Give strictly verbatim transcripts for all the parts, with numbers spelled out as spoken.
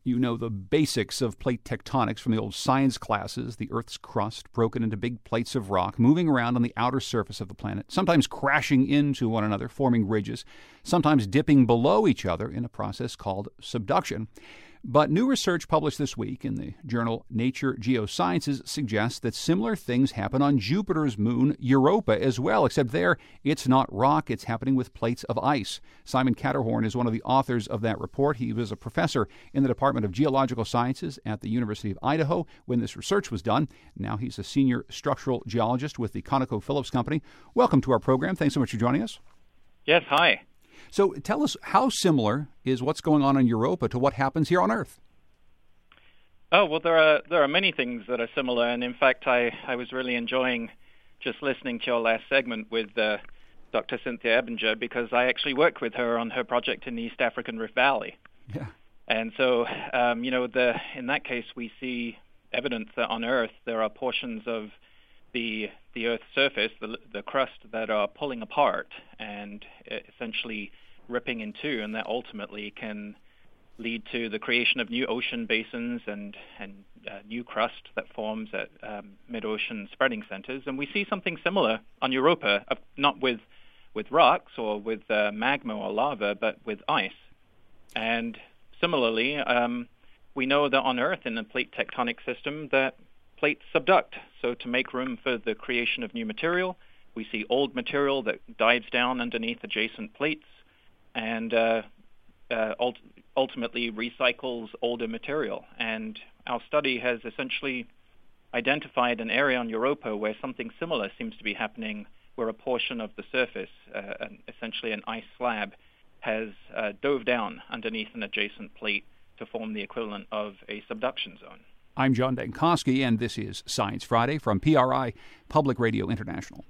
You know the basics of plate tectonics from the old science classes, the Earth's crust broken into big plates of rock, moving around on the outer surface of the planet, sometimes crashing into one another, forming ridges, sometimes dipping below each other in a process called subduction. But new research published this week in the journal Nature Geosciences suggests that similar things happen on Jupiter's moon, Europa, as well, except there it's not rock, it's happening with plates of ice. Simon Caterhorn is one of the authors of that report. He was a professor in the Department of Geological Sciences at the University of Idaho when this research was done. Now he's a senior structural geologist with the ConocoPhillips Company. Welcome to our program. Thanks so much for joining us. Yes, hi. So tell us, how similar is what's going on in Europa to what happens here on Earth? Oh, well, there are there are many things that are similar. And in fact, I, I was really enjoying just listening to your last segment with uh, Doctor Cynthia Ebinger, because I actually worked with her on her project in the East African Rift Valley. Yeah. And so, um, you know, the in that case, we see evidence that on Earth there are portions of the the Earth's surface, the, the crust, that are pulling apart and essentially ripping in two, and that ultimately can lead to the creation of new ocean basins and and uh, new crust that forms at um, mid-ocean spreading centers. And we see something similar on Europa, uh, not with with rocks or with uh, magma or lava, but with ice. And similarly, um, we know that on Earth, in the plate tectonic system, that plates subduct. So to make room for the creation of new material, we see old material that dives down underneath adjacent plates and uh, uh, ult- ultimately recycles older material. And our study has essentially identified an area on Europa where something similar seems to be happening, where a portion of the surface, uh, an, essentially an ice slab, has uh, dove down underneath an adjacent plate to form the equivalent of a subduction zone. I'm John Dankosky, and this is Science Friday from P R I, Public Radio International.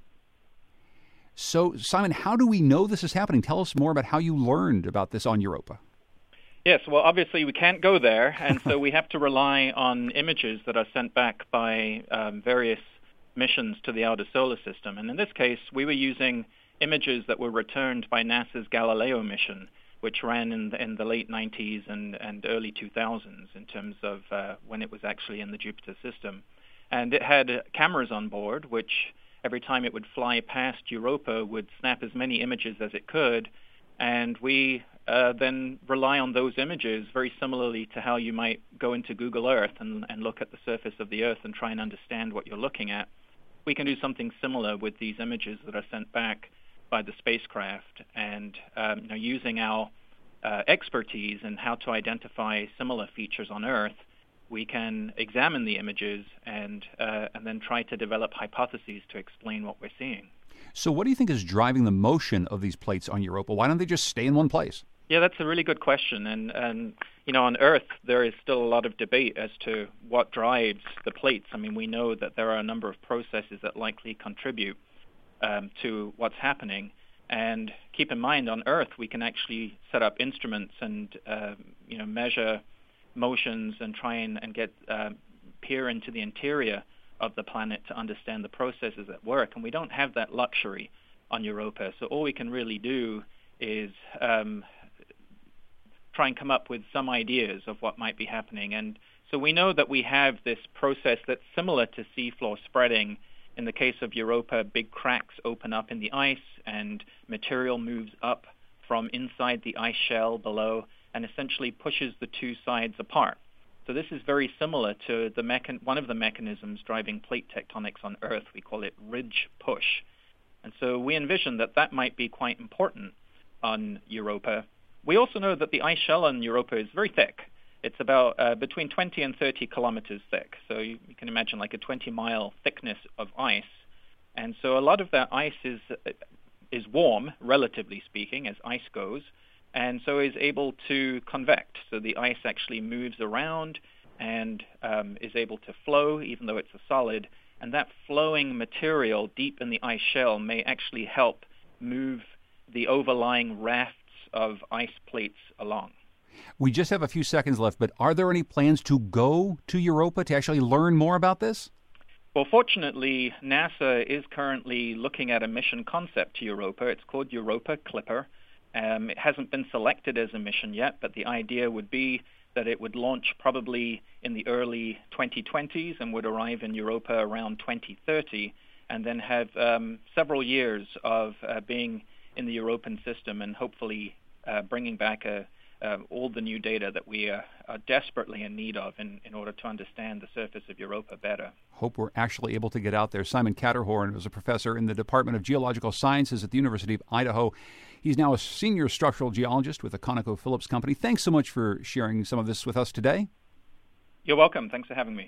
So, Simon, how do we know this is happening? Tell us more about how you learned about this on Europa. Yes, well, obviously we can't go there, and so we have to rely on images that are sent back by um, various missions to the outer solar system. And in this case, we were using images that were returned by NASA's Galileo mission, which ran in the, in the late nineties and, and early two thousands in terms of uh, when it was actually in the Jupiter system. And it had cameras on board, which every time it would fly past Europa would snap as many images as it could, and we uh, then rely on those images very similarly to how you might go into Google Earth and, and look at the surface of the Earth and try and understand what you're looking at. We can do something similar with these images that are sent back by the spacecraft, and um, you know, using our uh, expertise in how to identify similar features on Earth, we can examine the images and uh, and then try to develop hypotheses to explain what we're seeing. So what do you think is driving the motion of these plates on Europa? Why don't they just stay in one place? Yeah, that's a really good question. And, and you know, on Earth, there is still a lot of debate as to what drives the plates. I mean, we know that there are a number of processes that likely contribute um, to what's happening. And keep in mind, on Earth, we can actually set up instruments and, uh, you know, measure motions and try and, and get uh, peer into the interior of the planet to understand the processes at work. And we don't have that luxury on Europa. So all we can really do is um, try and come up with some ideas of what might be happening. And so we know that we have this process that's similar to seafloor spreading. In the case of Europa, big cracks open up in the ice and material moves up from inside the ice shell below and essentially pushes the two sides apart. So this is very similar to the mechan- one of the mechanisms driving plate tectonics on Earth. We call it ridge push. And so we envision that that might be quite important on Europa. We also know that the ice shell on Europa is very thick. It's about uh, between twenty and thirty kilometers thick. So you, you can imagine like a twenty-mile thickness of ice. And so a lot of that ice is is warm, relatively speaking, as ice goes, and so is able to convect. So the ice actually moves around and um, is able to flow, even though it's a solid. And that flowing material deep in the ice shell may actually help move the overlying rafts of ice plates along. We just have a few seconds left, but are there any plans to go to Europa to actually learn more about this? Well, fortunately, NASA is currently looking at a mission concept to Europa. It's called Europa Clipper. Um, it hasn't been selected as a mission yet, but the idea would be that it would launch probably in the early twenty twenties and would arrive in Europa around twenty thirty, and then have um, several years of uh, being in the European system and hopefully uh, bringing back a, uh, all the new data that we uh, are desperately in need of in, in order to understand the surface of Europa better. Hope we're actually able to get out there. Simon Caterhorn is a professor in the Department of Geological Sciences at the University of Idaho. He's now a senior structural geologist with the ConocoPhillips Company. Thanks so much for sharing some of this with us today. You're welcome. Thanks for having me.